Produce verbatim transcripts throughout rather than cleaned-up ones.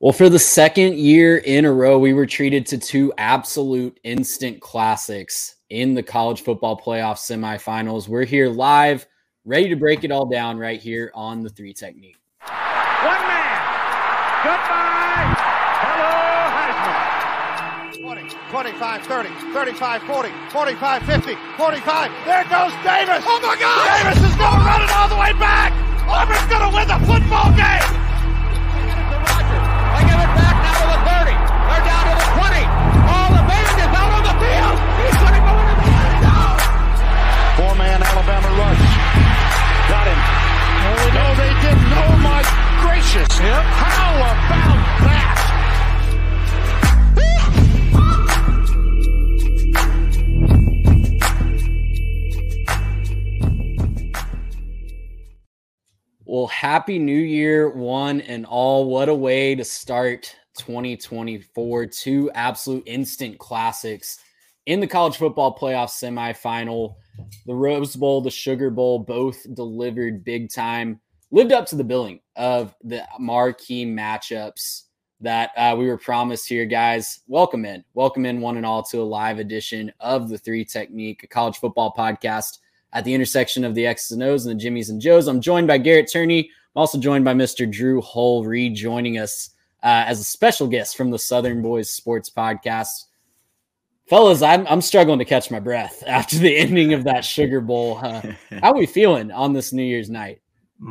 Well, for the second year in a row, we were treated to two absolute instant classics in the college football playoff semifinals. We're here live, ready to break it all down right here on the Three Technique. One man. Goodbye. Hello, Heisman. twenty, twenty-five, thirty, thirty-five, forty, forty-five, fifty, forty-five. There goes Davis. Oh, my God. Davis is going to run it all the way back. Auburn's going to win the football game. They give it back now to the thirty. They're down to the twenty. All the band is out on the field. He's going to go into the end zone. Four-man Alabama rush. Got him. No, they didn't. Oh, my gracious. Yep. How about that? Well, happy New Year, one and all. What a way to start twenty twenty-four. Two absolute instant classics in the college football playoff semifinal. The Rose Bowl, the Sugar Bowl, both delivered big time. Lived up to the billing of the marquee matchups that uh, we were promised here, guys. Welcome in. Welcome in, one and all, to a live edition of the Three Technique, a college football podcast at the intersection of the X's and O's and the Jimmies and Joes. I'm joined by Garrett Turney. I'm also joined by Mister Drew Hull, rejoining us uh, as a special guest from the Southern Boys Sports Podcast. Fellas, I'm I'm struggling to catch my breath after the ending of that Sugar Bowl. Uh, how are we feeling on this New Year's night?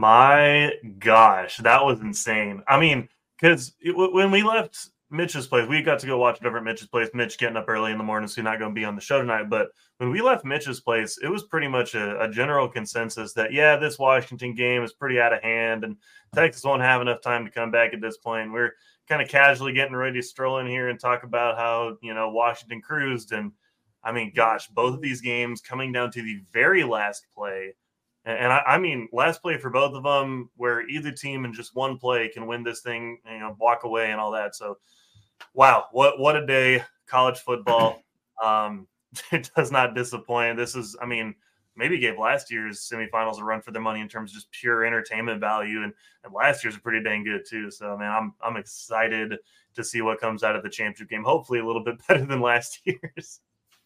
My gosh, that was insane. I mean, because when we left Mitch's place, we got to go watch a different Mitch's place. Mitch getting up early in the morning, so he's not going to be on the show tonight. But when we left Mitch's place, it was pretty much a, a general consensus that, yeah, this Washington game is pretty out of hand, and Texas won't have enough time to come back at this point. We're kind of casually getting ready to stroll in here and talk about how, you know, Washington cruised. And, I mean, gosh, both of these games coming down to the very last play. And, and I, I mean, last play for both of them, where either team in just one play can win this thing, you know, walk away and all that. So, wow, what what a day, college football. Um, it does not disappoint. This is, I mean, maybe gave last year's semifinals a run for their money in terms of just pure entertainment value, and, and last year's are pretty dang good too. So, man, I'm I'm excited to see what comes out of the championship game. Hopefully, a little bit better than last year's.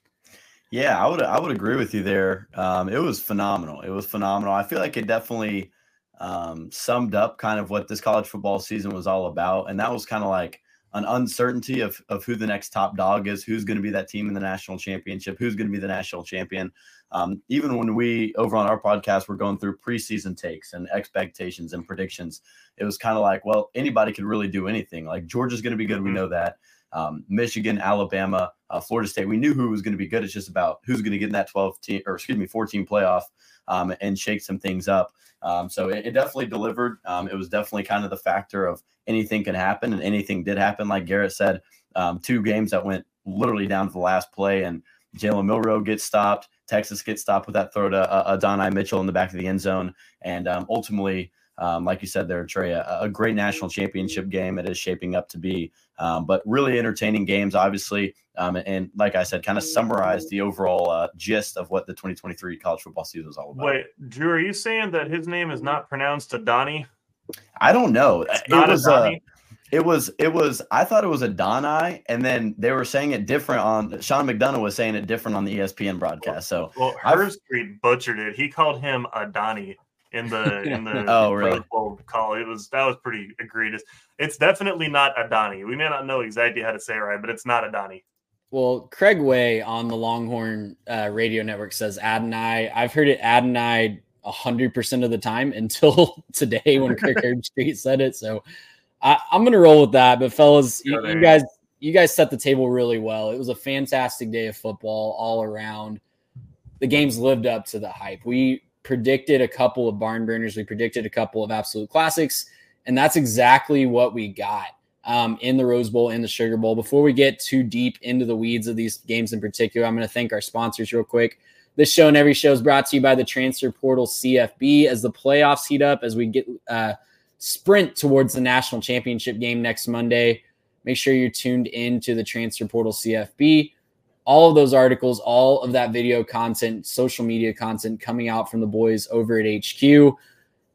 Yeah, I would I would agree with you there. Um, it was phenomenal. It was phenomenal. I feel like it definitely um, summed up kind of what this college football season was all about, and that was kind of like an uncertainty of, of who the next top dog is, who's going to be that team in the national championship, who's going to be the national champion. Um, even when we, over on our podcast, we're going through preseason takes and expectations and predictions, it was kind of like, well, anybody could really do anything. Like Georgia's going to be good. We know that. Um, Michigan, Alabama, uh, Florida State, we knew who was going to be good. It's just about who's going to get in that twelve team, or excuse me, fourteen playoff um, and shake some things up. Um, so it, it definitely delivered. Um, it was definitely kind of the factor of anything can happen, and anything did happen. Like Garrett said, um, two games that went literally down to the last play, and Jalen Milroe gets stopped. Texas gets stopped with that throw to uh, Adonai Mitchell in the back of the end zone. And um, ultimately, um, like you said there, Trey, a, a great national championship game it is shaping up to be. Um, but really entertaining games, obviously. Um, and, and like I said, kind of summarized the overall uh, gist of what the twenty twenty-three college football season was all about. Wait, Drew, are you saying that his name is not pronounced Adonai? I don't know. It's it not was Adonai? Uh, it was it was I thought it was Adonai, and then they were saying it different on Sean McDonough was saying it different on the E S P N broadcast. So well, Herbstreit butchered it. He called him Adonai in the in the oh really Bowl call. It was that was pretty egregious. It's definitely not Adonai. We may not know exactly how to say it right, but it's not Adonai. Well, Craig Way on the Longhorn uh, radio network says Adonai. I've heard it Adonai one hundred percent of the time until today when Kirk Herbstreit said it. So I, I'm going to roll with that. But fellas, you, you guys you guys set the table really well. It was a fantastic day of football all around. The games lived up to the hype. We predicted a couple of barn burners. We predicted a couple of absolute classics, and that's exactly what we got um, in the Rose Bowl and the Sugar Bowl. Before we get too deep into the weeds of these games in particular, I'm going to thank our sponsors real quick. This show and every show is brought to you by the Transfer Portal C F B. As the playoffs heat up, as we get uh, sprint towards the national championship game next Monday, make sure you're tuned in to the Transfer Portal C F B. All of those articles, all of that video content, social media content coming out from the boys over at H Q.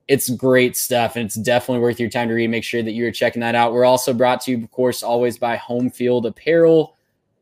It's great stuff, and it's definitely worth your time to read. Make sure that you're checking that out. We're also brought to you, of course, always by Home Field Apparel.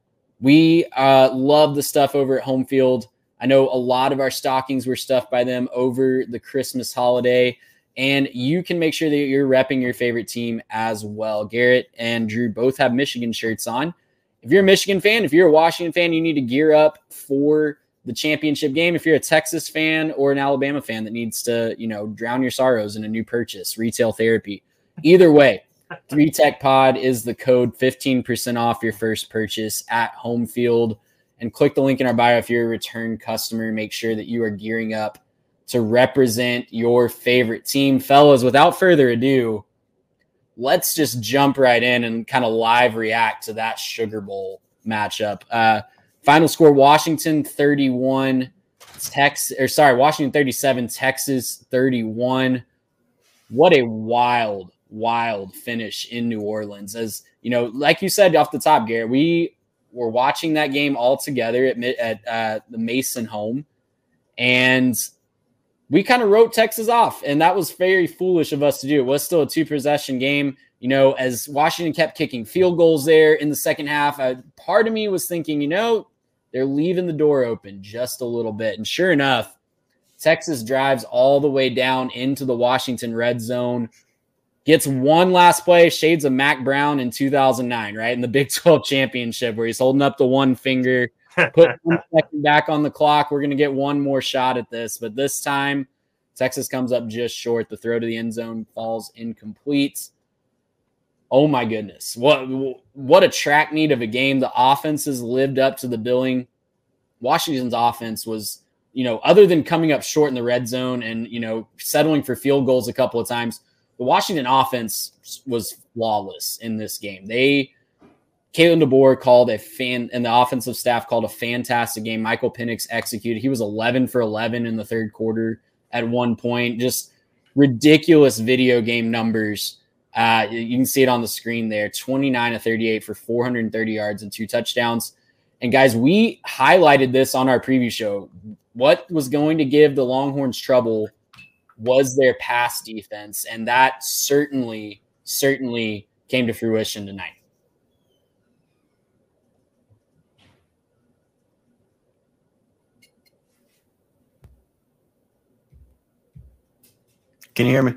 We uh, love the stuff over at Home Field. I know a lot of our stockings were stuffed by them over the Christmas holiday, and you can make sure that you're repping your favorite team as well. Garrett and Drew both have Michigan shirts on. If you're a Michigan fan, if you're a Washington fan, you need to gear up for the championship game. If you're a Texas fan or an Alabama fan that needs to, you know, drown your sorrows in a new purchase, retail therapy. Either way, three tech pod is the code, fifteen percent off your first purchase at Home Field. And click the link in our bio if you're a return customer. Make sure that you are gearing up to represent your favorite team. Fellas, without further ado, let's just jump right in and kind of live react to that Sugar Bowl matchup. Uh, Final score, Washington thirty-one, Texas, or sorry, Washington thirty-seven, Texas thirty-one. What a wild, wild finish in New Orleans. As you know, like you said off the top, Garrett, we were watching that game all together at, at uh, the Mason home, and we kind of wrote Texas off, and that was very foolish of us to do. It was still a two-possession game. You know, as Washington kept kicking field goals there in the second half, uh, part of me was thinking, you know, they're leaving the door open just a little bit. And sure enough, Texas drives all the way down into the Washington red zone, gets one last play, shades of Mac Brown in two thousand nine, right? In the Big twelve championship where he's holding up the one finger, put one second back on the clock. We're going to get one more shot at this. But this time, Texas comes up just short. The throw to the end zone falls incomplete. Oh my goodness. What what a track meet of a game. The offenses lived up to the billing. Washington's offense was, you know, other than coming up short in the red zone and, you know, settling for field goals a couple of times, the Washington offense was flawless in this game. They, Kalen DeBoer called a fan, and the offensive staff called a fantastic game. Michael Penix executed. He was eleven for eleven in the third quarter at one point. Just ridiculous video game numbers. Uh, you can see it on the screen there, twenty-nine of thirty-eight for four hundred thirty yards and two touchdowns. And guys, we highlighted this on our preview show. What was going to give the Longhorns trouble was their pass defense, and that certainly, certainly came to fruition tonight. Can you hear me?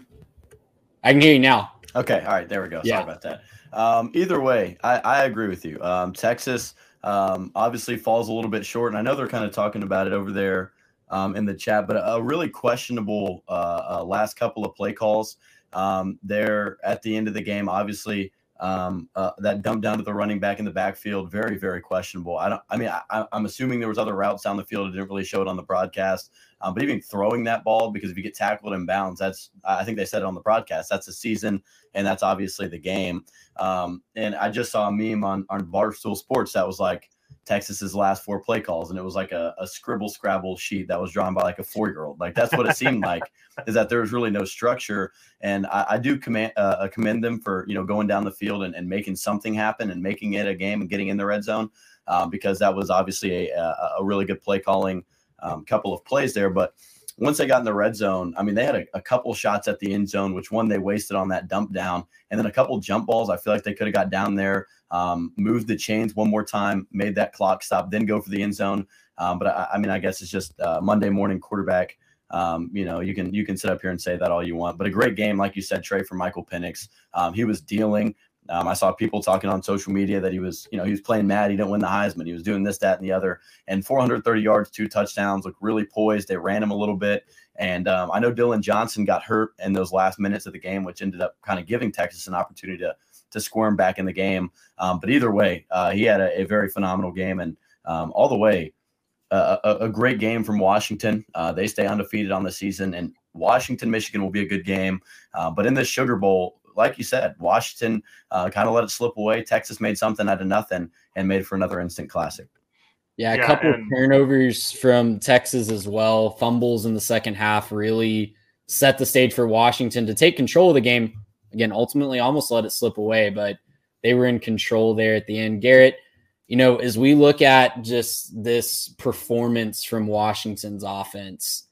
I can hear you now. Okay. All right. There we go. Yeah. Sorry about that. Um, either way, I, I agree with you. Um, Texas um, obviously falls a little bit short, and I know they're kind of talking about it over there um, in the chat, but a, a really questionable uh, uh, last couple of play calls um, there at the end of the game. Obviously, um, uh, that dump down to the running back in the backfield, very, very questionable. I don't. I mean, I, I'm assuming there was other routes down the field. It didn't really show it on the broadcast. Um, but even throwing that ball, because if you get tackled in bounds, that's, I think they said it on the broadcast, that's a season, and that's obviously the game. Um, and I just saw a meme on, on Barstool Sports that was like Texas's last four play calls, and it was like a, a scribble scrabble sheet that was drawn by like a four-year-old. Like, that's what it seemed like, is that there was really no structure. And I, I do commend, uh, commend them for, you know, going down the field and, and making something happen and making it a game and getting in the red zone, um, because that was obviously a, a, a really good play calling Um, couple of plays there. But once they got in the red zone, I mean, they had a, a couple shots at the end zone, which one they wasted on that dump down, and then a couple jump balls. I feel like they could have got down there, um, moved the chains one more time, made that clock stop, then go for the end zone. Um, but I, I mean, I guess it's just uh, Monday morning quarterback. Um, you know, you can you can sit up here and say that all you want, but a great game, like you said, Trey, for Michael Penix. Um, he was dealing. Um, I saw people talking on social media that he was, you know, he was playing mad. He didn't win the Heisman. He was doing this, that, and the other. And four hundred thirty yards, two touchdowns, looked really poised. They ran him a little bit. And um, I know Dylan Johnson got hurt in those last minutes of the game, which ended up kind of giving Texas an opportunity to to squirm back in the game. Um, but either way, uh, he had a, a very phenomenal game. And um, all the way, uh, a, a great game from Washington. Uh, they stay undefeated on the season. And Washington, Michigan will be a good game. Uh, but in this Sugar Bowl, like you said, Washington uh, kind of let it slip away. Texas made something out of nothing and made for another instant classic. Yeah, a Yeah, couple and- of turnovers from Texas as well. Fumbles in the second half really set the stage for Washington to take control of the game. Again, ultimately almost let it slip away, but they were in control there at the end. Garrett, you know, as we look at just this performance from Washington's offense,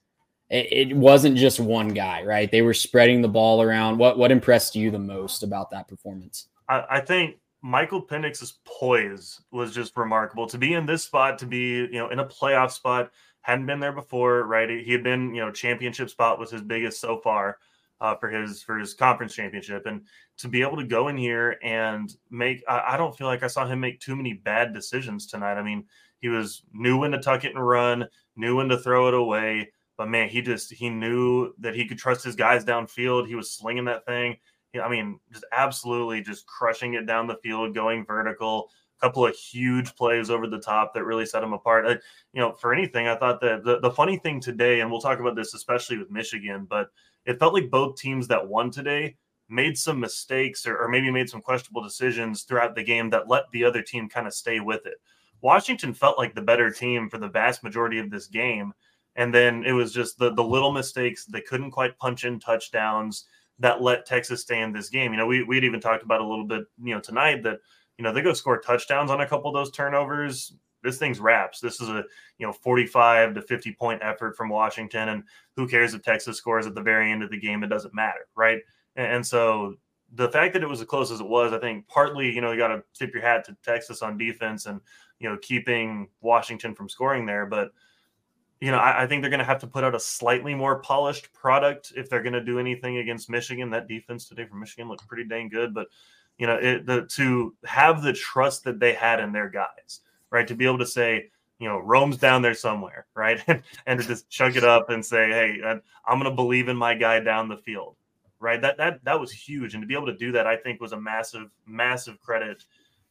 it, it wasn't just one guy, right? They were spreading the ball around. What what impressed you the most about that performance? I, I think Michael Penix's poise was just remarkable. To be in this spot, to be, you know, in a playoff spot, hadn't been there before, right? He had been, you know, championship spot was his biggest so far uh, for his for his conference championship, and to be able to go in here and make, I, I don't feel like I saw him make too many bad decisions tonight. I mean, he was knew when to tuck it and run, knew when to throw it away, but man, he just he knew that he could trust his guys downfield. He was slinging that thing. I mean, just absolutely just crushing it down the field, going vertical. A couple of huge plays over the top that really set him apart. I, you know, for anything, I thought that the, the funny thing today, and we'll talk about this especially with Michigan, but it felt like both teams that won today made some mistakes or, or maybe made some questionable decisions throughout the game that let the other team kind of stay with it. Washington felt like the better team for the vast majority of this game, and then it was just the, the little mistakes. They couldn't quite punch in touchdowns that let Texas stay in this game. You know, we, we'd even talked about a little bit, you know, tonight that, you know, they go score touchdowns on a couple of those turnovers. This thing's wraps. This is a, you know, forty-five to fifty point effort from Washington. And who cares if Texas scores at the very end of the game? It doesn't matter. Right. And, and so the fact that it was as close as it was, I think partly, you know, you got to tip your hat to Texas on defense and, you know, keeping Washington from scoring there. But, you know, I, I think they're going to have to put out a slightly more polished product if they're going to do anything against Michigan. That defense today from Michigan looked pretty dang good. But, you know, it, the, to have the trust that they had in their guys, right, to be able to say, you know, Rome's down there somewhere, right, and, and to just chug it up and say, hey, I'm going to believe in my guy down the field, right? That that that was huge. And to be able to do that, I think, was a massive, massive credit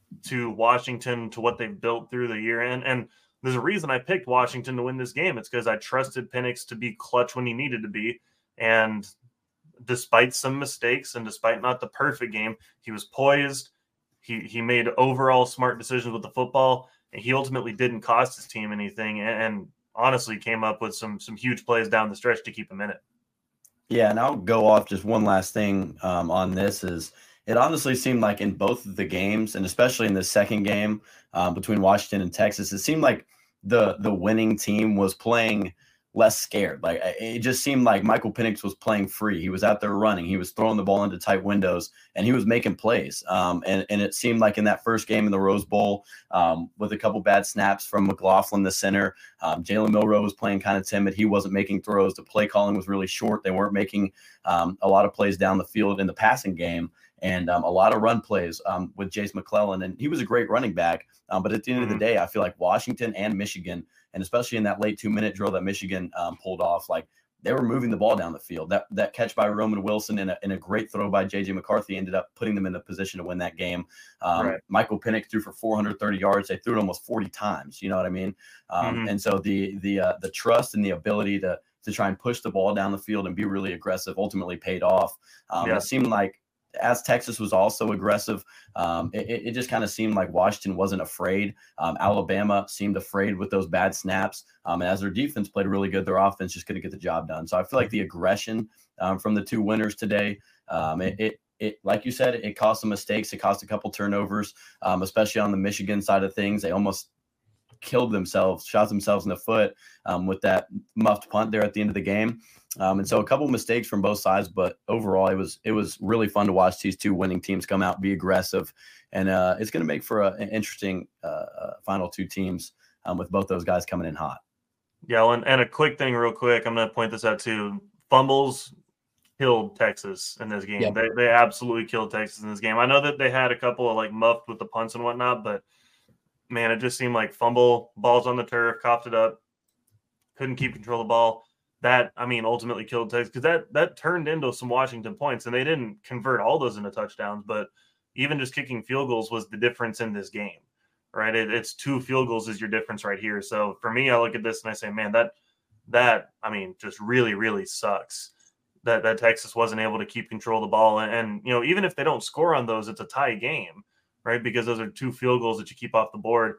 to Washington, to what they've built through the year. And, and there's a reason I picked Washington to win this game. It's because I trusted Penix to be clutch when he needed to be. And despite some mistakes and despite not the perfect game, he was poised. He he made overall smart decisions with the football. And he ultimately didn't cost his team anything. And, and honestly came up with some some huge plays down the stretch to keep him in it. Yeah, and I'll go off just one last thing um, on this is it honestly seemed like in both of the games, and especially in the second game um, between Washington and Texas, it seemed like the the winning team was playing less scared. Like it just seemed like Michael Penix was playing free. He was out there running. He was throwing the ball into tight windows, and he was making plays. Um, and, and it seemed like in that first game in the Rose Bowl, um, with a couple bad snaps from McLaughlin, the center, um, Jalen Milroe was playing kind of timid. He wasn't making throws. The play calling was really short. They weren't making um, a lot of plays down the field in the passing game. And um, a lot of run plays um, with Jace McClellan. And he was a great running back. Um, but at the end mm-hmm. of the day, I feel like Washington and Michigan, and especially in that late two-minute drill that Michigan um, pulled off, like they were moving the ball down the field. That that catch by Roman Wilson and a, and a great throw by J J McCarthy ended up putting them in the position to win that game. Um, right. Michael Penix threw for four hundred thirty yards. They threw it almost forty times. You know what I mean? Um, mm-hmm. And so the the uh, the trust and the ability to to try and push the ball down the field and be really aggressive ultimately paid off. Um, yeah. It seemed like, as Texas was also aggressive, um, it, it just kind of seemed like Washington wasn't afraid. Um, Alabama seemed afraid with those bad snaps. Um, and as their defense played really good, their offense just couldn't get the job done. So I feel like the aggression um, from the two winners today, um, it, it, it, like you said, it caused some mistakes. It caused a couple turnovers, um, especially on the Michigan side of things. They almost killed themselves, shot themselves in the foot um, with that muffed punt there at the end of the game. Um, and so a couple mistakes from both sides, but overall it was it was really fun to watch these two winning teams come out, be aggressive, and uh, it's going to make for a, an interesting uh, final two teams um, with both those guys coming in hot. Yeah, and, and a quick thing real quick, I'm going to point this out too. Fumbles killed Texas in this game. Yep. They they absolutely killed Texas in this game. I know that they had a couple of like muffed with the punts and whatnot, but man, it just seemed like fumble, balls on the turf, coughed it up, couldn't keep control of the ball. That, I mean, ultimately killed Texas because that that turned into some Washington points, and they didn't convert all those into touchdowns, but even just kicking field goals was the difference in this game, right? It, it's two field goals is your difference right here. So for me, I look at this and I say, man, that, that I mean, just really, really sucks that, that Texas wasn't able to keep control of the ball. And, and, you know, even if they don't score on those, it's a tie game, right? Because those are two field goals that you keep off the board.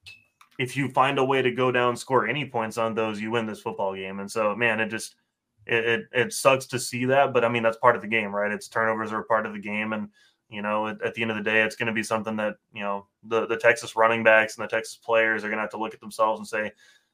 If you find a way to go down, score any points on those, you win this football game. And so, man, it just it, it it sucks to see that, but I mean that's part of the game, right? It's turnovers are a part of the game, and you know at, at the end of the day, it's going to be something that you know the the Texas running backs and the Texas players are going to have to look at themselves and say,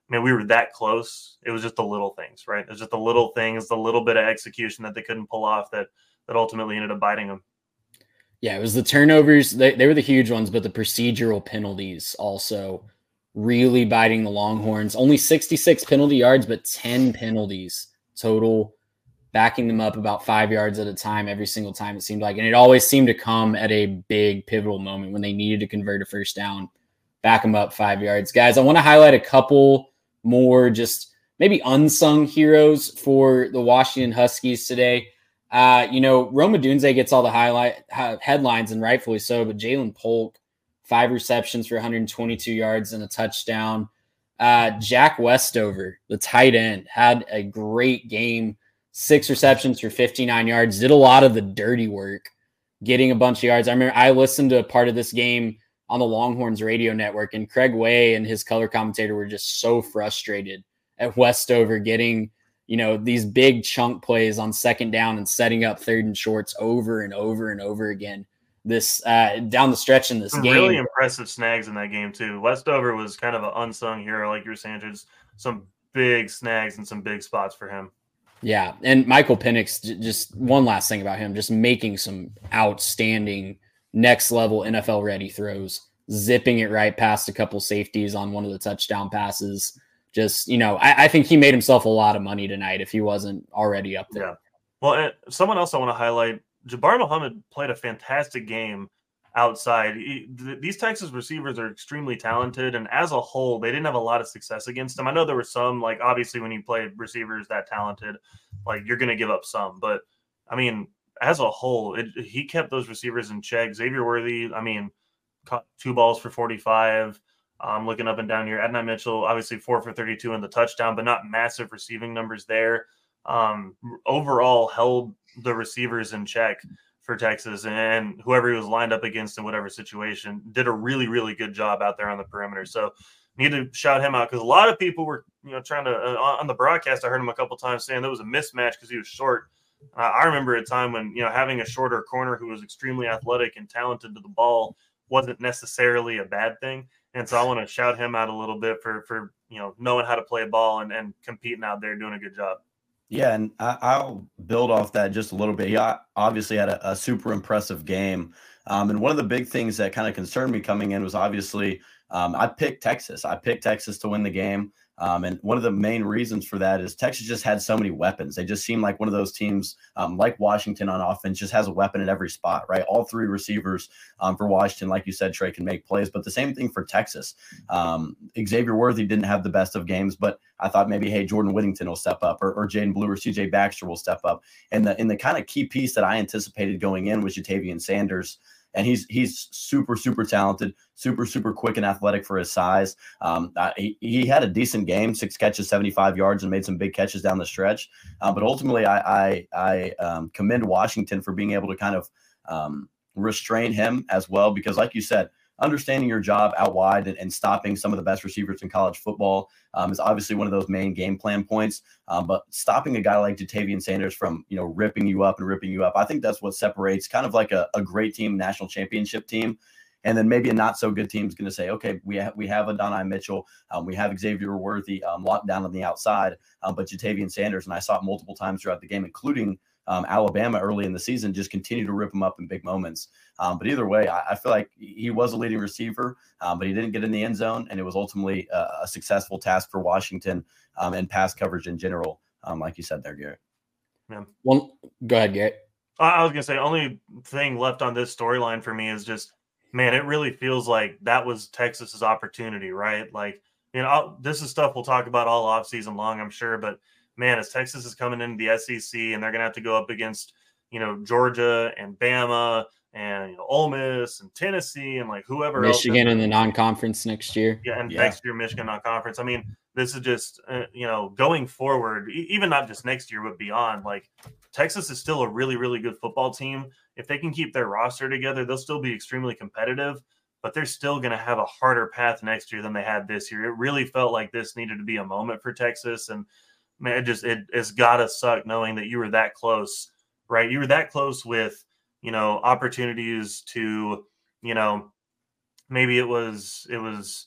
I mean, we were that close. It was just the little things, right? It was just the little things, the little bit of execution that they couldn't pull off that that ultimately ended up biting them. Yeah, it was the turnovers. They, they were the huge ones, but the procedural penalties also really biting the Longhorns. Only sixty-six penalty yards, but ten penalties total, backing them up about five yards at a time every single time it seemed like. And it always seemed to come at a big pivotal moment when they needed to convert a first down, back them up five yards. Guys, I want to highlight a couple more just maybe unsung heroes for the Washington Huskies today. Uh, you know, Rome Odunze gets all the highlight uh, headlines, and rightfully so, but Jalen Polk, five receptions for one hundred twenty-two yards and a touchdown. Uh, Jack Westover, the tight end, had a great game, six receptions for fifty-nine yards, did a lot of the dirty work, getting a bunch of yards. I remember I listened to a part of this game on the Longhorns radio network, and Craig Way and his color commentator were just so frustrated at Westover getting, you know, these big chunk plays on second down and setting up third and shorts over and over and over again. This uh, down the stretch in this some game. Really impressive snags in that game too. Westover was kind of an unsung hero, like you were saying. Just some big snags and some big spots for him. Yeah, and Michael Penix, just one last thing about him, just making some outstanding next level N F L ready throws, zipping it right past a couple safeties on one of the touchdown passes. Just, you know, I, I think he made himself a lot of money tonight if he wasn't already up there. Yeah. Well, and someone else I want to highlight, Jabbar Muhammad played a fantastic game outside. He, th- these Texas receivers are extremely talented, and as a whole, they didn't have a lot of success against them. I know there were some, like, obviously when you play receivers that talented, like, you're going to give up some. But, I mean, as a whole, it, he kept those receivers in check. Xavier Worthy, I mean, caught two balls for forty-five. Um, looking up and down here, Adonai Mitchell, obviously four for thirty-two in the touchdown, but not massive receiving numbers there. Um, overall, held the receivers in check for Texas, and whoever he was lined up against in whatever situation did a really, really good job out there on the perimeter. So need to shout him out because a lot of people were, you know, trying to uh, on the broadcast. I heard him a couple times saying there was a mismatch because he was short. Uh, I remember a time when, you know, having a shorter corner who was extremely athletic and talented to the ball wasn't necessarily a bad thing. And so I want to shout him out a little bit for, for you know, knowing how to play a ball and, and competing out there, doing a good job. Yeah, and I, I'll build off that just a little bit. He obviously had a, a super impressive game. Um, and one of the big things that kind of concerned me coming in was obviously um, I picked Texas. I picked Texas to win the game. Um, and one of the main reasons for that is Texas just had so many weapons. They just seem like one of those teams um, like Washington on offense just has a weapon at every spot, right? All three receivers um, for Washington, like you said, Trey, can make plays, but the same thing for Texas. Um, Xavier Worthy didn't have the best of games, but I thought maybe, hey, Jordan Whittington will step up or, or Jaden Blue or C J Baxter will step up. And the, and the kind of key piece that I anticipated going in was Jatavian Sanders. And he's he's super, super talented, super, super quick and athletic for his size. Um, uh, he, he had a decent game, six catches, seventy-five yards, and made some big catches down the stretch. Uh, but ultimately, I I, I um, commend Washington for being able to kind of um, restrain him as well, because like you said, understanding your job out wide and, and stopping some of the best receivers in college football um, is obviously one of those main game plan points. Um, but stopping a guy like Jatavian Sanders from, you know, ripping you up and ripping you up, I think that's what separates kind of like a, a great team, national championship team. And then maybe a not so good team is going to say, okay, we have we have Adonai Mitchell, um, we have Xavier Worthy um, locked down on the outside, um, but Jatavian Sanders, and I saw it multiple times throughout the game, including Um, Alabama early in the season, just continue to rip him up in big moments. Um, but either way, I, I feel like he was a leading receiver, um, but he didn't get in the end zone, and it was ultimately a, a successful task for Washington um, and pass coverage in general, um, like you said there, Garrett. Yeah. Well, go ahead, Garrett. I was going to say, only thing left on this storyline for me is just, man, it really feels like that was Texas's opportunity, right? Like, you know, I'll, this is stuff we'll talk about all offseason long, I'm sure, but man, as Texas is coming into the S E C and they're going to have to go up against, you know, Georgia and Bama and, you know, Ole Miss and Tennessee and like whoever Michigan else in the non-conference next year. Yeah, and yeah. next year, Michigan non-conference. I mean, this is just, uh, you know, going forward, e- even not just next year, but beyond, like Texas is still a really, really good football team. If they can keep their roster together, they'll still be extremely competitive, but they're still going to have a harder path next year than they had this year. It really felt like this needed to be a moment for Texas, and man, it just it, it's gotta suck knowing that you were that close, right? You were that close with, you know, opportunities to, you know, maybe it was it was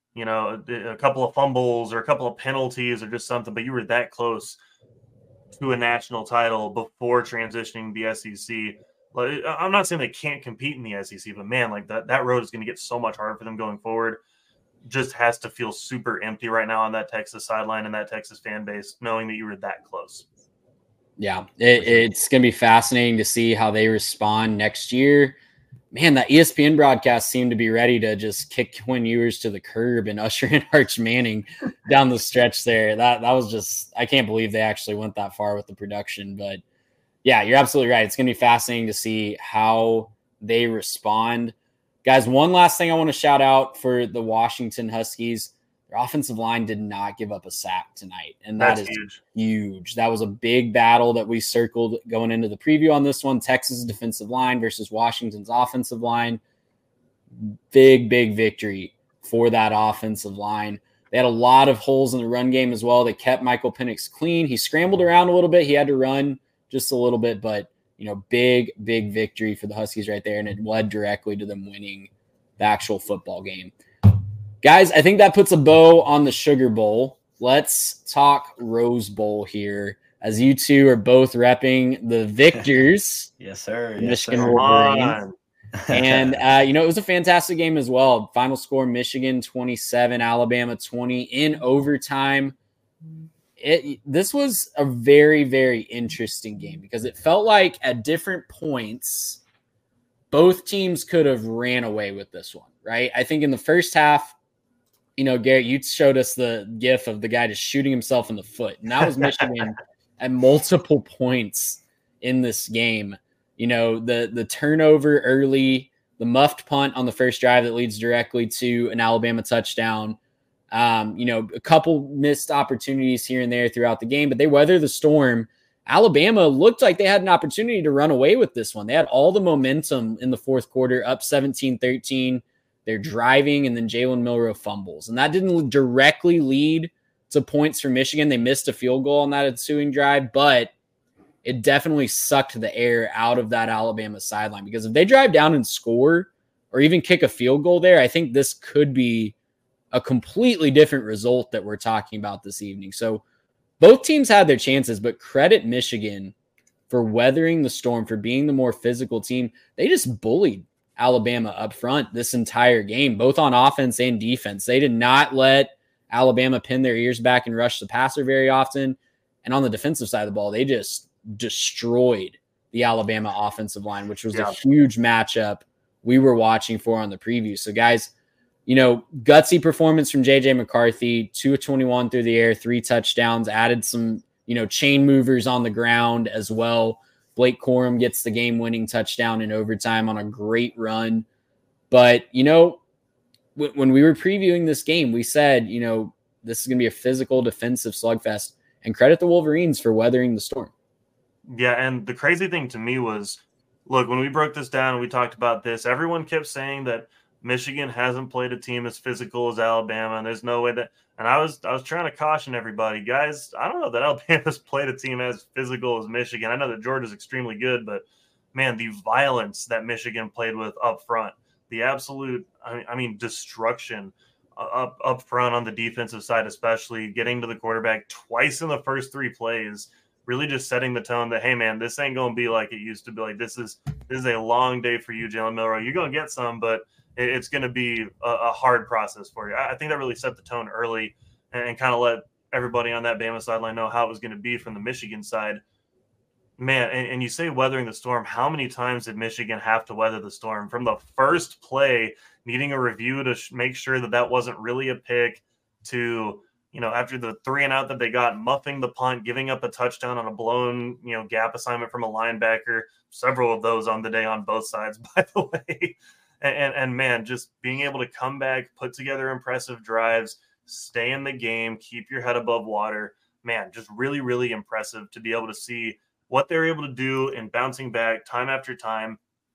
you know, a couple of fumbles or a couple of penalties or just something, but you were that close to a national title before transitioning to the S E C. Like, I'm not saying they can't compete in the S E C, but man, like that, that road is going to get so much harder for them going forward. Just has to feel super empty right now on that Texas sideline and that Texas fan base, knowing that you were that close. Yeah, it, it's going to be fascinating to see how they respond next year. Man, that E S P N broadcast seemed to be ready to just kick Quinn Ewers to the curb and usher in Arch Manning down the stretch there. That that was just, I can't believe they actually went that far with the production. But yeah, you're absolutely right. It's going to be fascinating to see how they respond. Guys, one last thing I want to shout out for the Washington Huskies. Their offensive line did not give up a sack tonight, and that That's is huge. huge. That was a big battle that we circled going into the preview on this one. Texas defensive line versus Washington's offensive line. Big, big victory for that offensive line. They had a lot of holes in the run game as well. They kept Michael Penix clean. He scrambled around a little bit. He had to run just a little bit, but you know, big, big victory for the Huskies right there, and it led directly to them winning the actual football game. Guys, I think that puts a bow on the Sugar Bowl. Let's talk Rose Bowl here, as you two are both repping the victors. Yes, sir. Yes, Michigan sir. Wolverines. And, uh, you know, it was a fantastic game as well. Final score, Michigan twenty-seven, Alabama twenty in overtime. It, this was a very, very interesting game because it felt like at different points, both teams could have ran away with this one, right? I think in the first half, you know, Garrett, you showed us the gif of the guy just shooting himself in the foot. And that was Michigan at multiple points in this game. You know, the the turnover early, the muffed punt on the first drive that leads directly to an Alabama touchdown. Um, you know, a couple missed opportunities here and there throughout the game, but they weathered the storm. Alabama looked like they had an opportunity to run away with this one. They had all the momentum in the fourth quarter, up seventeen thirteen. They're driving, and then Jalen Milroe fumbles. And that didn't directly lead to points for Michigan. They missed a field goal on that ensuing drive, but it definitely sucked the air out of that Alabama sideline, because if they drive down and score or even kick a field goal there, I think this could be a completely different result that we're talking about this evening. So both teams had their chances, but credit Michigan for weathering the storm, for being the more physical team. They just bullied Alabama up front this entire game, both on offense and defense. They did not let Alabama pin their ears back and rush the passer very often. And on the defensive side of the ball, they just destroyed the Alabama offensive line, which was yeah. a huge matchup we were watching for on the preview. So guys, you know, gutsy performance from J J McCarthy, two of twenty-one through the air, three touchdowns, added some, you know, chain movers on the ground as well. Blake Corum gets the game-winning touchdown in overtime on a great run. But, you know, w- when we were previewing this game, we said, you know, this is going to be a physical defensive slugfest, and credit the Wolverines for weathering the storm. Yeah, and the crazy thing to me was, look, when we broke this down and we talked about this, everyone kept saying that Michigan hasn't played a team as physical as Alabama, and there's no way that – and I was I was trying to caution everybody, guys, I don't know that Alabama's played a team as physical as Michigan. I know that Georgia's extremely good, but, man, the violence that Michigan played with up front, the absolute – I mean, destruction up, up front on the defensive side, especially getting to the quarterback twice in the first three plays, really just setting the tone that, hey, man, this ain't going to be like it used to be. Like, this is this is a long day for you, Jalen Milroe. You're going to get some, but – it's going to be a, a hard process for you. I think that really set the tone early and, and kind of let everybody on that Bama sideline know how it was going to be from the Michigan side. Man, and, and you say weathering the storm, how many times did Michigan have to weather the storm? From the first play, needing a review to sh- make sure that that wasn't really a pick, to, you know, after the three and out that they got, muffing the punt, giving up a touchdown on a blown, you know, gap assignment from a linebacker, several of those on the day on both sides, by the way. And, and, and, man, just being able to come back, put together impressive drives, stay in the game, keep your head above water. Man, just really, really impressive to be able to see what they're able to do in bouncing back time after time,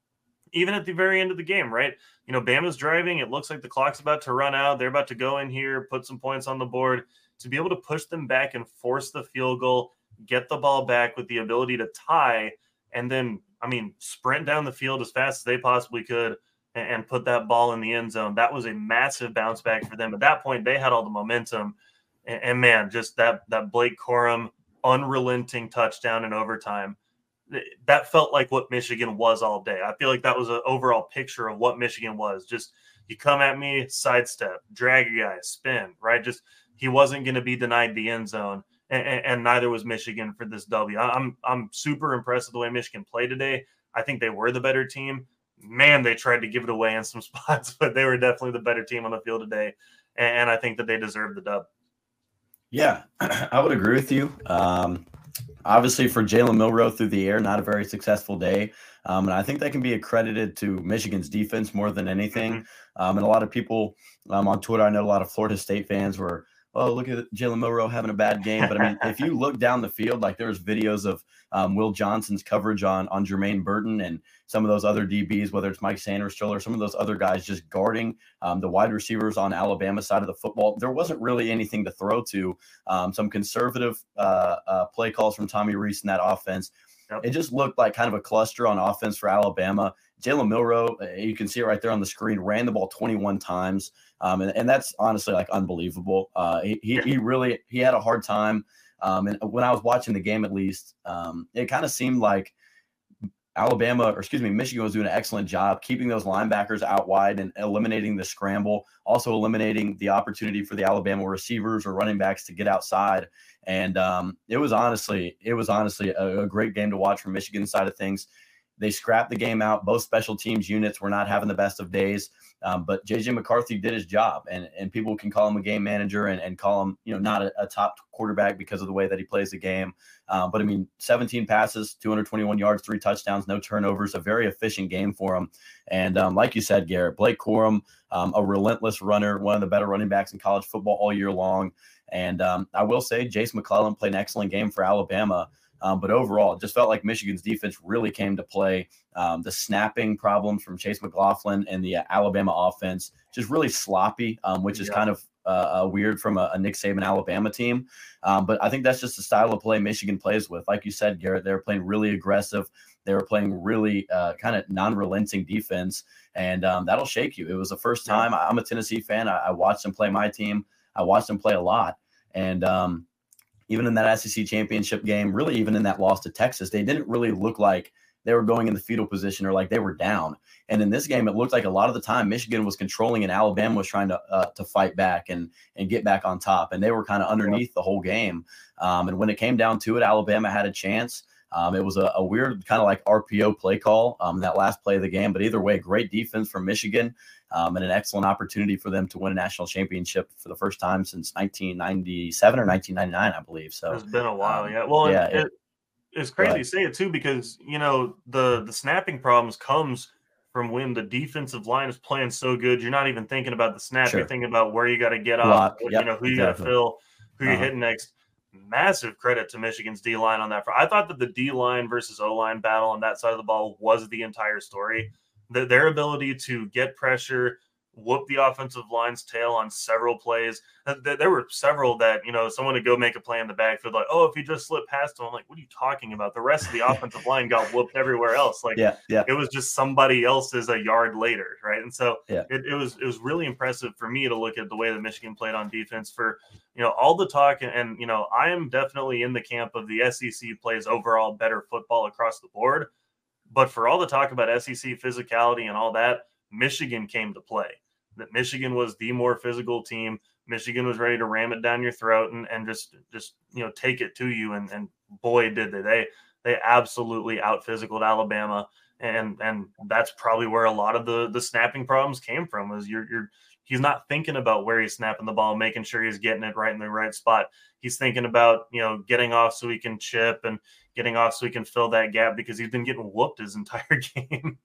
even at the very end of the game, right? You know, Bama's driving. It looks like the clock's about to run out. They're about to go in here, put some points on the board. To be able to push them back and force the field goal, get the ball back with the ability to tie, and then, I mean, sprint down the field as fast as they possibly could, and, and put that ball in the end zone. That was a massive bounce back for them. At that point, they had all the momentum. And, and man, just that that Blake Corum unrelenting touchdown in overtime, that felt like what Michigan was all day. I feel like that was an overall picture of what Michigan was. Just you come at me, sidestep, drag a guy, spin, right? Just he wasn't going to be denied the end zone, and, and, and neither was Michigan for this W. I'm I'm super impressed with the way Michigan played today. I think they were the better team. Man, they tried to give it away in some spots, but they were definitely the better team on the field today, and I think that they deserved the dub. Yeah, I would agree with you. Um, obviously, for Jalen Milroe through the air, not a very successful day. Um, and I think that can be accredited to Michigan's defense more than anything. Mm-hmm. Um, and a lot of people um, on Twitter, I know a lot of Florida State fans were, oh, look at Jalen Milroe having a bad game. But, I mean, if you look down the field, like there's videos of um, Will Johnson's coverage on on Jermaine Burton and some of those other D Bs, whether it's Mike Sanderstroll or some of those other guys just guarding um, the wide receivers on Alabama's side of the football. There wasn't really anything to throw to. Um, some conservative uh, uh, play calls from Tommy Rees in that offense. Yep. It just looked like kind of a cluster on offense for Alabama. Jalen Milroe, you can see it right there on the screen, ran the ball twenty-one times. Um, and, and that's honestly like unbelievable. Uh, he, he, he really, he had a hard time. Um, and when I was watching the game, at least, um, it kind of seemed like Alabama, or excuse me, Michigan was doing an excellent job keeping those linebackers out wide and eliminating the scramble, also eliminating the opportunity for the Alabama receivers or running backs to get outside. And um, it was honestly, it was honestly a, a great game to watch from Michigan's side of things. They scrapped the game out. Both special teams units were not having the best of days, um, but J J McCarthy did his job, and and people can call him a game manager and, and call him, you know, not a, a top quarterback because of the way that he plays the game. Um, but I mean, seventeen passes, two hundred twenty-one yards, three touchdowns, no turnovers, a very efficient game for him. And um, like you said, Garrett, Blake Corum, um, a relentless runner, one of the better running backs in college football all year long. And um, I will say, Jace McClellan played an excellent game for Alabama. Um, but overall, it just felt like Michigan's defense really came to play. Um, the snapping problems from Chase McLaughlin and the uh, Alabama offense just really sloppy, um, which is yeah. kind of uh, uh, weird from a, a Nick Saban Alabama team. Um, but I think that's just the style of play Michigan plays with. Like you said, Garrett, they were playing really aggressive. They were playing really uh, kind of non-relenting defense, and um, that'll shake you. It was the first time. yeah. I'm a Tennessee fan. I, I watched them play my team. I watched them play a lot. And um, even in that S E C championship game, really even in that loss to Texas, they didn't really look like they were going in the fetal position or like they were down. And in this game, it looked like a lot of the time Michigan was controlling and Alabama was trying to uh, to fight back and and get back on top. And they were kind of underneath the whole game. Um, and when it came down to it, Alabama had a chance. Um, it was a, a weird kind of like R P O play call, um, that last play of the game. But either way, great defense from Michigan. Um, and an excellent opportunity for them to win a national championship for the first time since nineteen ninety-seven or nineteen ninety-nine, I believe. So it's been a while, um, yeah. Well, yeah, it, it, it's crazy to say it too, because you know the the snapping problems comes from when the defensive line is playing so good. You're not even thinking about the snap. Sure. You're thinking about where you got to get Block. off, Yep, you know who you exactly. got to fill, who uh-huh. you're hitting next. Massive credit to Michigan's D line on that. I thought that the D line versus O line battle on that side of the ball was the entire story. The, their ability to get pressure, whoop the offensive line's tail on several plays. There were several that, you know, someone would go make a play in the backfield like, oh, if you just slip past him, I'm like, what are you talking about? The rest of the offensive line got whooped everywhere else. Like, yeah, yeah. it was just somebody else's a yard later, right? And so yeah. it, it was it was really impressive for me to look at the way that Michigan played on defense. For, you know, all the talk, and, and you know, I am definitely in the camp of the S E C plays overall better football across the board. But for all the talk about S E C physicality and all that, Michigan came to play. That Michigan was the more physical team. Michigan was ready to ram it down your throat and, and just, just, you know, take it to you. And, and boy, did they, they, they absolutely out physicaled Alabama. And, and that's probably where a lot of the, the snapping problems came from, was you're, you're, he's not thinking about where he's snapping the ball, making sure he's getting it right in the right spot. He's thinking about, you know, getting off so he can chip and getting off so he can fill that gap, because he's been getting whooped his entire game.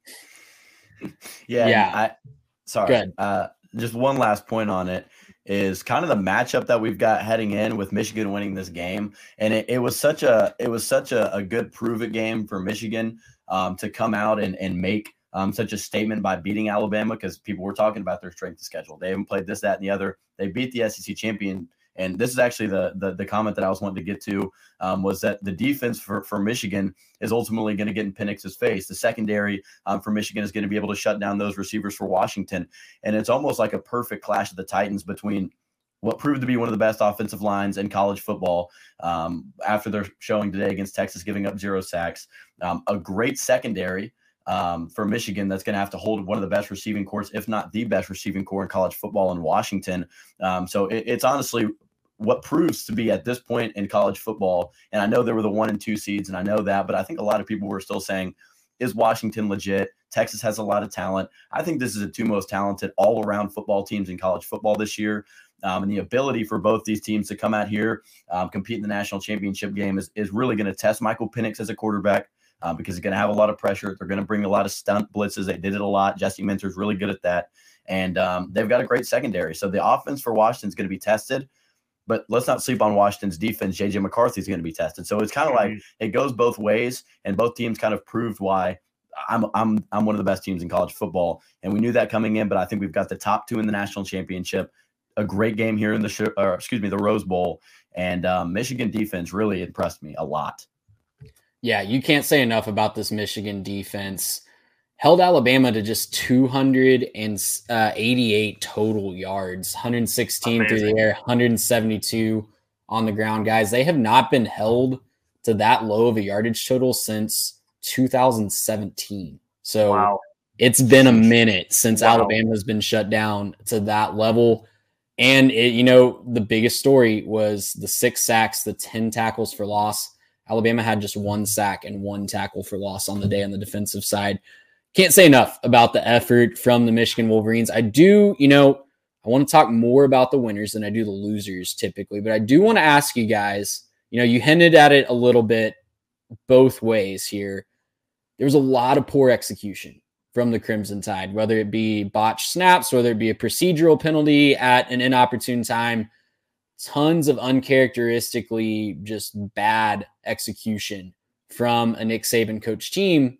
yeah. Yeah. I, Sorry. Uh, just one last point on it is kind of the matchup that we've got heading in with Michigan winning this game. And it, it was such a it was such a, a good prove it game for Michigan um, to come out and, and make um, such a statement by beating Alabama, because people were talking about their strength of schedule. They haven't played this, that, and the other. They beat the S E C champion And this is actually the the, the comment that I was wanting to get to um, was that the defense for, for Michigan is ultimately going to get in Penix's face. The secondary um, for Michigan is going to be able to shut down those receivers for Washington. And it's almost like a perfect clash of the Titans between what proved to be one of the best offensive lines in college football um, after their showing today against Texas, giving up zero sacks, um, a great secondary um, for Michigan that's going to have to hold one of the best receiving corps, if not the best receiving corps in college football in Washington. Um, so it, it's honestly what proves to be at this point in college football. And I know there were the one and two seeds, and I know that, but I think a lot of people were still saying, is Washington legit? Texas has a lot of talent. I think this is the two most talented all-around football teams in college football this year. Um, and the ability for both these teams to come out here, um, compete in the national championship game is, is really going to test Michael Penix as a quarterback um, because he's going to have a lot of pressure. They're going to bring a lot of stunt blitzes. They did it a lot. Jesse Minter's really good at that. And um, they've got a great secondary. So the offense for Washington is going to be tested. But let's not sleep on Washington's defense. J J McCarthy is going to be tested. So it's kind of like it goes both ways, and both teams kind of proved why I'm I'm I'm one of the best teams in college football. And we knew that coming in, but I think we've got the top two in the national championship. A great game here in the sh- or excuse me, the Rose Bowl, and um, Michigan defense really impressed me a lot. Yeah, you can't say enough about this Michigan defense. Held Alabama to just two hundred eighty-eight total yards, one hundred sixteen Amazing. Through the air, one hundred seventy-two on the ground. Guys, they have not been held to that low of a yardage total since two thousand seventeen. So wow. It's been a minute since wow. Alabama's been shut down to that level. And, it, you know, the biggest story was the six sacks, the ten tackles for loss. Alabama had just one sack and one tackle for loss on the day on the defensive side. Can't say enough about the effort from the Michigan Wolverines. I do, you know, I want to talk more about the winners than I do the losers typically, but I do want to ask you guys, you know, you hinted at it a little bit both ways here. There was a lot of poor execution from the Crimson Tide, whether it be botched snaps, whether it be a procedural penalty at an inopportune time, tons of uncharacteristically just bad execution from a Nick Saban coach team,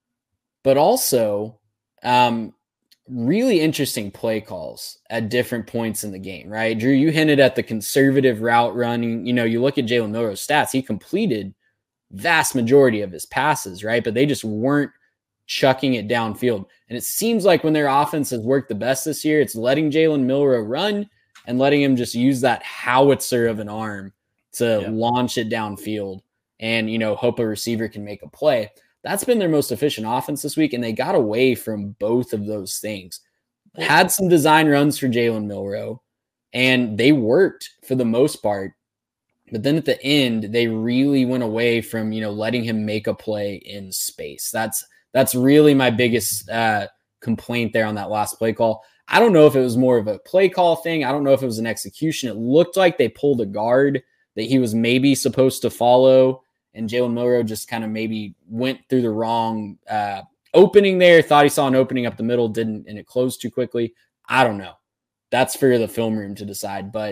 but also um, really interesting play calls at different points in the game, right? Drew, you hinted at the conservative route running. You know, you look at Jalen Milroe's stats, he completed vast majority of his passes, right? But they just weren't chucking it downfield. And it seems like when their offense has worked the best this year, it's letting Jalen Milroe run and letting him just use that howitzer of an arm to yeah. launch it downfield and, you know, hope a receiver can make a play. That's been their most efficient offense this week, and they got away from both of those things. Had some design runs for Jalen Milroe, and they worked for the most part. But then at the end, they really went away from, you know, letting him make a play in space. That's That's really my biggest uh, complaint there on that last play call. I don't know if it was more of a play call thing. I don't know if it was an execution. It looked like they pulled a guard that he was maybe supposed to follow, and Jalen Milroe just kind of maybe went through the wrong uh, opening there, thought he saw an opening up the middle, didn't, and it closed too quickly. I don't know. That's for the film room to decide, but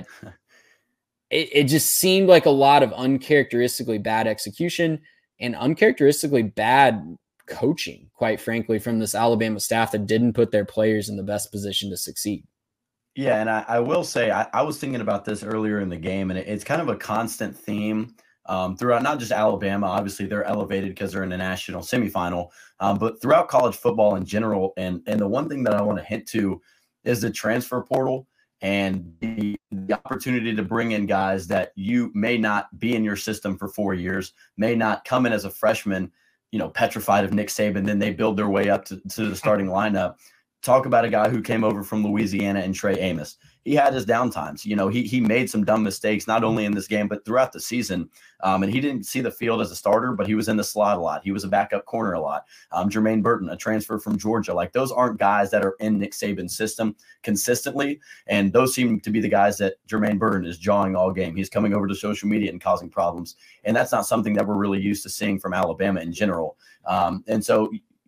it, it just seemed like a lot of uncharacteristically bad execution and uncharacteristically bad coaching, quite frankly, from this Alabama staff that didn't put their players in the best position to succeed. Yeah, and I, I will say, I, I was thinking about this earlier in the game, and it, it's kind of a constant theme um, throughout, not just Alabama. Obviously, they're elevated because they're in the national semifinal, um, but throughout college football in general. And, and the one thing that I want to hint to is the transfer portal and the, the opportunity to bring in guys that you may not be in your system for four years, may not come in as a freshman, you know, petrified of Nick Saban, then they build their way up to, to the starting lineup. Talk about a guy who came over from Louisiana and Trey Amos. He had his downtimes. You know, he he made some dumb mistakes, not only in this game, but throughout the season. Um, and he didn't see the field as a starter, but he was in the slot a lot. He was a backup corner a lot. Um, Jermaine Burton, a transfer from Georgia. Like, those aren't guys that are in Nick Saban's system consistently. And those seem to be the guys that Jermaine Burton is jawing all game. He's coming over to social media and causing problems. And that's not something that we're really used to seeing from Alabama in general. Um, and so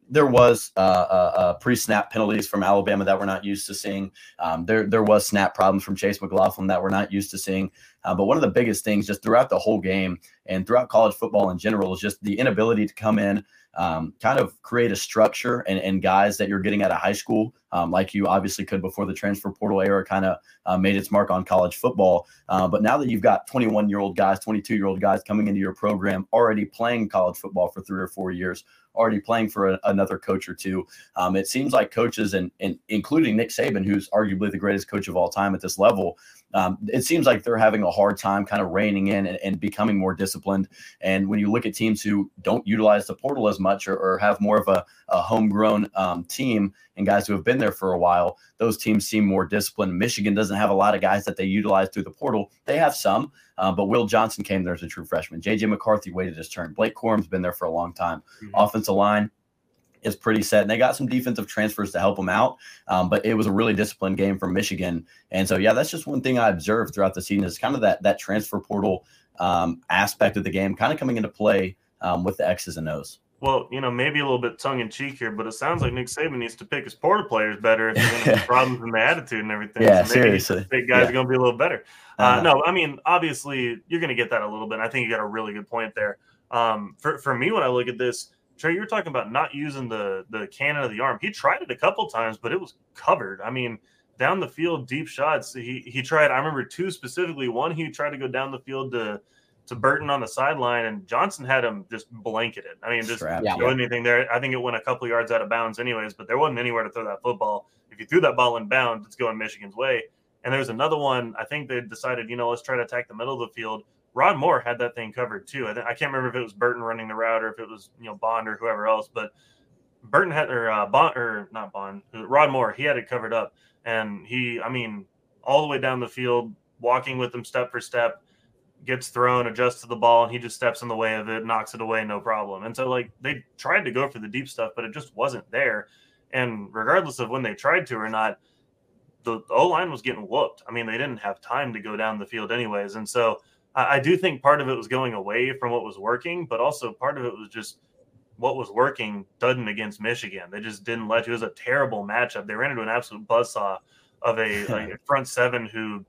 there was uh, uh, uh, pre-snap penalties from Alabama that we're not used to seeing. Um, there there was snap problems from Chase McLaughlin that we're not used to seeing. Uh, but one of the biggest things just throughout the whole game and throughout college football in general is just the inability to come in, um, kind of create a structure and, and guys that you're getting out of high school, um, like you obviously could before the transfer portal era kind of uh, made its mark on college football. Uh, but now that you've got twenty-one-year-old guys, twenty-two-year-old guys coming into your program already playing college football for three or four years, already playing for a, another coach or two, um, it seems like coaches, and, and including Nick Saban, who's arguably the greatest coach of all time at this level, Um, it seems like they're having a hard time kind of reining in and, and becoming more disciplined. And when you look at teams who don't utilize the portal as much, or, or have more of a, a homegrown um, team and guys who have been there for a while, those teams seem more disciplined. Michigan doesn't have a lot of guys that they utilize through the portal. They have some, uh, but Will Johnson came there as a true freshman. J J McCarthy waited his turn. Blake Corum's been there for a long time. Mm-hmm. Offensive line is pretty set, and they got some defensive transfers to help them out. Um, but it was a really disciplined game from Michigan. And so, yeah, that's just one thing I observed throughout the season is kind of that, that transfer portal um, aspect of the game kind of coming into play um, with the X's and O's. Well, you know, maybe a little bit tongue in cheek here, but it sounds like Nick Saban needs to pick his portal players better if they're going to have problems in the attitude and everything. Yeah, so maybe seriously. Big guys yeah. are going to be a little better. Uh, uh, no, I mean, obviously, you're going to get that a little bit. I think you got a really good point there. Um, for, for me, when I look at this, Trey, you were talking about not using the the cannon of the arm. He tried it a couple times, but it was covered. I mean, down the field, deep shots. He he tried. I remember two specifically. One, he tried to go down the field to to Burton on the sideline, and Johnson had him just blanketed. I mean, just Strapped, yeah. yeah. anything there. I think it went a couple yards out of bounds, anyways. But there wasn't anywhere to throw that football. If you threw that ball in bounds, it's going Michigan's way. And there's another one. I think they decided, you know, let's try to attack the middle of the field. Rod Moore had that thing covered too. I, th- I can't remember if it was Burton running the route or if it was, you know, Bond or whoever else, but Burton had, or uh, Bond, or not Bond, Rod Moore, he had it covered up. And he, I mean, all the way down the field, walking with him step for step, gets thrown, adjusts to the ball, and he just steps in the way of it, knocks it away, no problem. And so, like, they tried to go for the deep stuff, but it just wasn't there. And regardless of when they tried to or not, the O-line was getting whooped. I mean, they didn't have time to go down the field anyways. And so, I do think part of it was going away from what was working, but also part of it was just what was working doesn't against Michigan. They just didn't let you. It was a terrible matchup. They ran into an absolute buzzsaw of a, like a front seven who,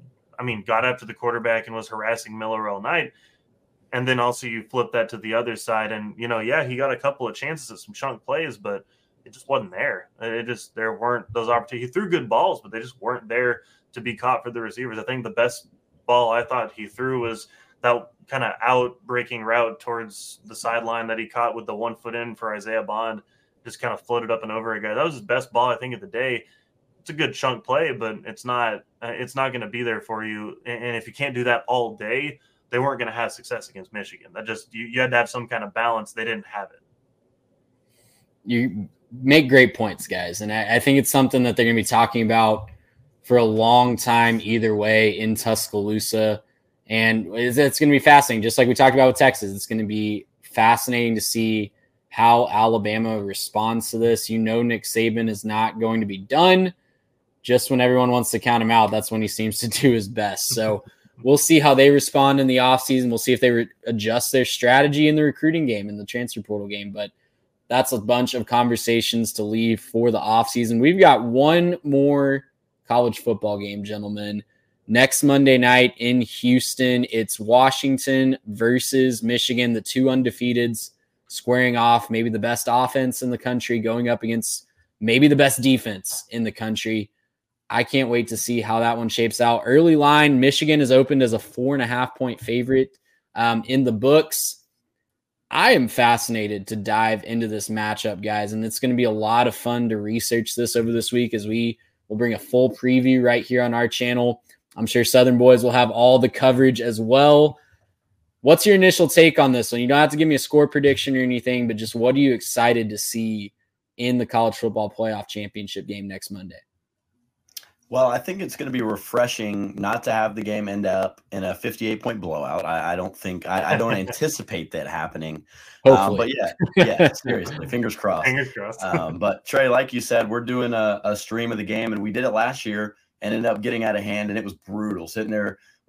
I mean, got after the quarterback and was harassing Miller all night. And then also you flip that to the other side. And, you know, yeah, he got a couple of chances at some chunk plays, but it just wasn't there. It just, there weren't those opportunities. He threw good balls, but they just weren't there to be caught for the receivers. I think the best ball I thought he threw was that kind of out breaking route towards the sideline that he caught with the one foot in for Isaiah Bond, just kind of floated up and over a guy. That was his best ball, I think, of the day. It's a good chunk play, but it's not, it's not going to be there for you. And if you can't do that all day, they weren't going to have success against Michigan. That just, you, you had to have some kind of balance. They didn't have it. You make great points, guys. And I, I think it's something that they're going to be talking about for a long time either way in Tuscaloosa. And it's, it's going to be fascinating. Just like we talked about with Texas, it's going to be fascinating to see how Alabama responds to this. You know, Nick Saban is not going to be done. Just when everyone wants to count him out, that's when he seems to do his best. So we'll see how they respond in the offseason. We'll see if they re- adjust their strategy in the recruiting game, in the transfer portal game. But that's a bunch of conversations to leave for the offseason. We've got one more college football game, gentlemen. Next Monday night in Houston, it's Washington versus Michigan, the two undefeateds squaring off, maybe the best offense in the country going up against maybe the best defense in the country. I can't wait to see how that one shapes out. Early line, Michigan is opened as a four and a half point favorite um, in the books. I am fascinated to dive into this matchup, guys, and it's going to be a lot of fun to research this over this week as we will bring a full preview right here on our channel. I'm sure Southern Boys will have all the coverage as well. What's your initial take on this one? You don't have to give me a score prediction or anything, but just what are you excited to see in the college football playoff championship game next Monday? Well, I think it's going to be refreshing not to have the game end up in a fifty-eight point blowout. I, I don't think I, I don't anticipate that happening. Um, but yeah, yeah, seriously, fingers crossed. Fingers crossed. um, but Trey, like you said, we're doing a, a stream of the game, and we did it last year and ended up getting out of hand, and it was brutal. Sitting there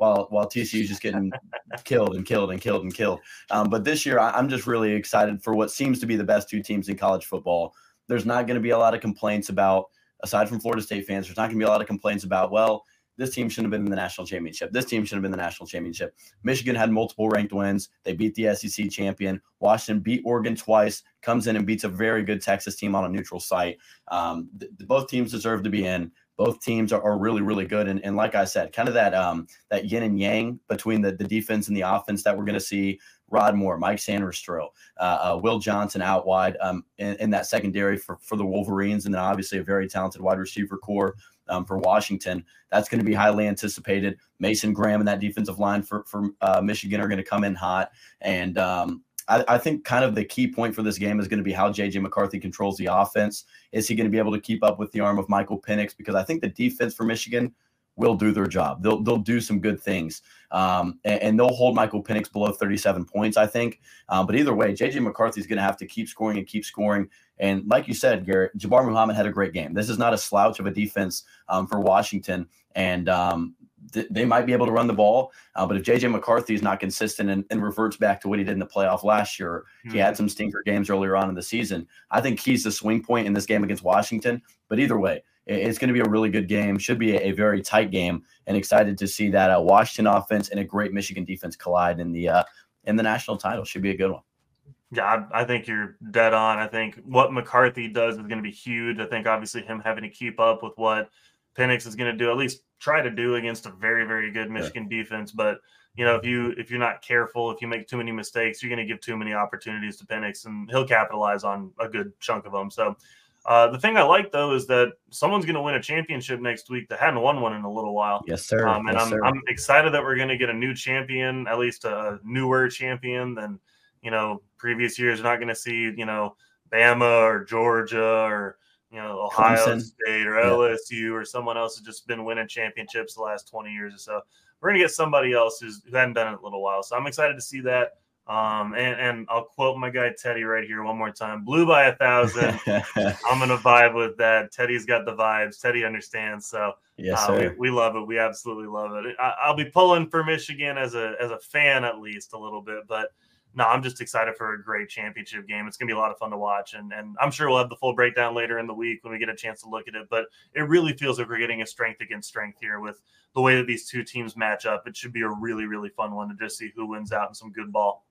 while while T C U is just getting killed and killed and killed and killed. Um, but this year, I, I'm just really excited for what seems to be the best two teams in college football. There's not going to be a lot of complaints about, aside from Florida State fans, there's not going to be a lot of complaints about, well, this team shouldn't have been in the national championship. This team should have been in the national championship. Michigan had multiple ranked wins. They beat the S E C champion. Washington beat Oregon twice, comes in and beats a very good Texas team on a neutral site. Um, th- both teams deserve to be in. Both teams are, are really, really good. And, and like I said, kind of that um, that yin and yang between the, the defense and the offense that we're going to see. Rod Moore, Mike Sanderstroh, uh, uh, Will Johnson out wide um, in, in that secondary for, for the Wolverines, and then obviously a very talented wide receiver core um, for Washington. That's going to be highly anticipated. Mason Graham and that defensive line for, for uh, Michigan are going to come in hot. And um, I, I think kind of the key point for this game is going to be how J J McCarthy controls the offense. Is he going to be able to keep up with the arm of Michael Penix? Because I think the defense for Michigan will do their job. They'll they'll do some good things, um, and, and they'll hold Michael Penix below thirty-seven points, I think. Um, but either way, J J McCarthy is going to have to keep scoring and keep scoring. And like you said, Garrett, Jabbar Muhammad had a great game. This is not a slouch of a defense um, for Washington, and um, th- they might be able to run the ball. Uh, but if J J McCarthy is not consistent and, and reverts back to what he did in the playoff last year, mm-hmm. he had some stinker games earlier on in the season. I think he's the swing point in this game against Washington. But either way, it's going to be a really good game. Should be a, a very tight game, and excited to see that uh, Washington offense and a great Michigan defense collide in the uh, in the national title. Should be a good one. Yeah, I, I think you're dead on. I think what McCarthy does is going to be huge. I think obviously him having to keep up with what Penix is going to do, at least try to do against a very, very good Michigan yeah. defense. But you know, if you if you're not careful, if you make too many mistakes, you're going to give too many opportunities to Penix, and he'll capitalize on a good chunk of them. So. Uh, the thing I like, though, is that someone's going to win a championship next week that hadn't won one in a little while. Yes, sir. Um, and yes, I'm, sir. I'm excited that we're going to get a new champion, at least a newer champion than, you know, previous years. We're not going to see, you know, Bama or Georgia or, you know, Ohio Clemson. State or L S U yeah. or someone else has just been winning championships the last twenty years or so. We're going to get somebody else who's, who hadn't done it in a little while. So I'm excited to see that. Um, and, and I'll quote my guy Teddy right here one more time. Blue by a thousand. I'm gonna vibe with that. Teddy's got the vibes. Teddy understands. So yes, uh, sir. We, we love it. We absolutely love it. I, I'll be pulling for Michigan as a as a fan at least a little bit, but no, I'm just excited for a great championship game. It's gonna be a lot of fun to watch, and and I'm sure we'll have the full breakdown later in the week when we get a chance to look at it. But it really feels like we're getting a strength against strength here with the way that these two teams match up. It should be a really really fun one to just see who wins out in some good ball.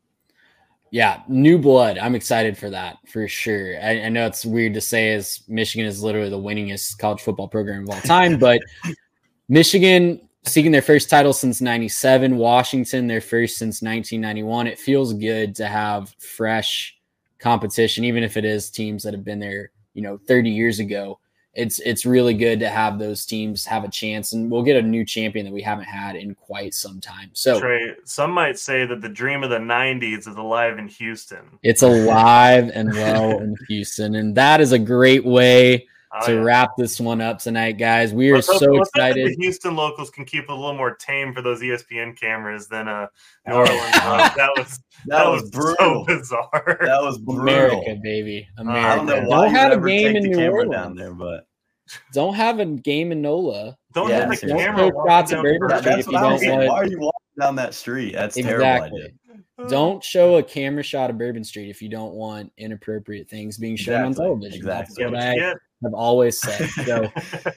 Yeah, new blood. I'm excited for that for sure. I, I know it's weird to say as Michigan is literally the winningest college football program of all time, but Michigan seeking their first title since ninety-seven, Washington their first since nineteen ninety-one. It feels good to have fresh competition, even if it is teams that have been there, you know, thirty years ago. It's it's really good to have those teams have a chance, and we'll get a new champion that we haven't had in quite some time. So, Trey, some might say that the dream of the nineties is alive in Houston. It's alive and well in Houston, and that is a great way oh, to yeah. wrap this one up tonight, guys. We are let's so hope, excited. The Houston locals can keep it a little more tame for those E S P N cameras than uh, New Orleans. that was that, that was, was brutal. so bizarre. That was brutal. America, baby. America. I don't know why don't have a game take in the New camera Orleans down there, but don't have a game in NOLA. Don't yeah, have the seriously. camera. Don't shots at Bourbon that, Street that's if you what I was don't saying. want. Why are you walking down that street? That's exactly. terrible idea. Don't show a camera shot of Bourbon Street if you don't want inappropriate things being shown exactly. on television. Exactly. That's what Yeah, I yeah. have always said. So,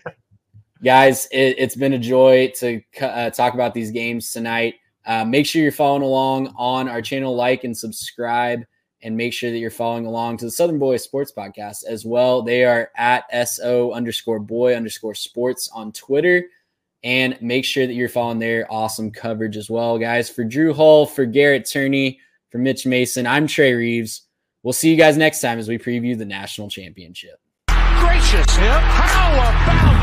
guys, it, it's been a joy to uh, talk about these games tonight. Uh, make sure you're following along on our channel, like and subscribe, and make sure that you're following along to the Southern Boys Sports Podcast as well. They are at SO underscore boy underscore sports on Twitter. And make sure that you're following their awesome coverage as well, guys. For Drew Hull, for Garrett Turney, for Mitch Mason, I'm Trey Reeves. We'll see you guys next time as we preview the national championship. Gracious him. How about